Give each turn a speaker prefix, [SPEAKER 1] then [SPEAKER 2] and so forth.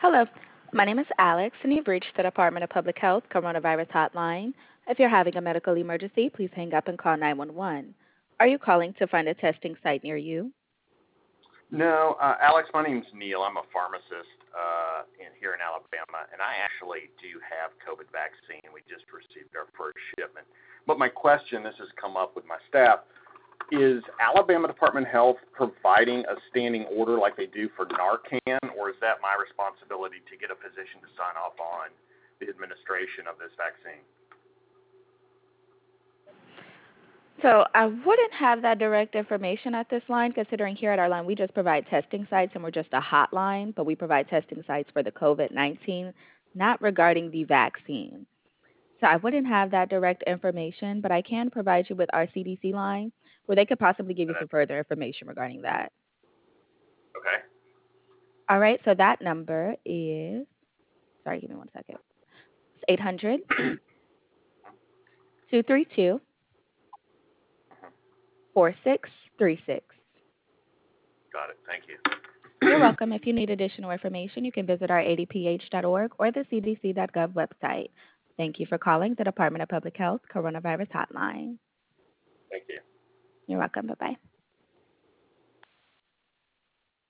[SPEAKER 1] Hello, my name is Alex, and you've reached the Department of Public Health Coronavirus Hotline. If you're having a medical emergency, please hang up and call 911. Are you calling to find a testing site near you?
[SPEAKER 2] No, Alex, my name's Neil. I'm a pharmacist here in Alabama, and I actually do have COVID vaccine. We just received our first shipment. But my question, this has come up with my staff, is Alabama Department of Health providing a standing order like they do for Narcan, or is that my responsibility to get a physician to sign off on the administration of this vaccine?
[SPEAKER 1] So I wouldn't have that direct information at this line, considering here at our line we just provide testing sites and we're just a hotline, but we provide testing sites for the COVID-19, not regarding the vaccine. So I wouldn't have that direct information, but I can provide you with our CDC line where they could possibly give you some further information regarding that.
[SPEAKER 2] Okay.
[SPEAKER 1] All right, so that number is, sorry, give me one second. It's 800 232 4636.
[SPEAKER 2] Got it. Thank you.
[SPEAKER 1] You're welcome. If you need additional information, you can visit our adph.org or the cdc.gov website. Thank you for calling the Department of Public Health Coronavirus Hotline.
[SPEAKER 2] Thank you.
[SPEAKER 1] You're welcome. Bye-bye.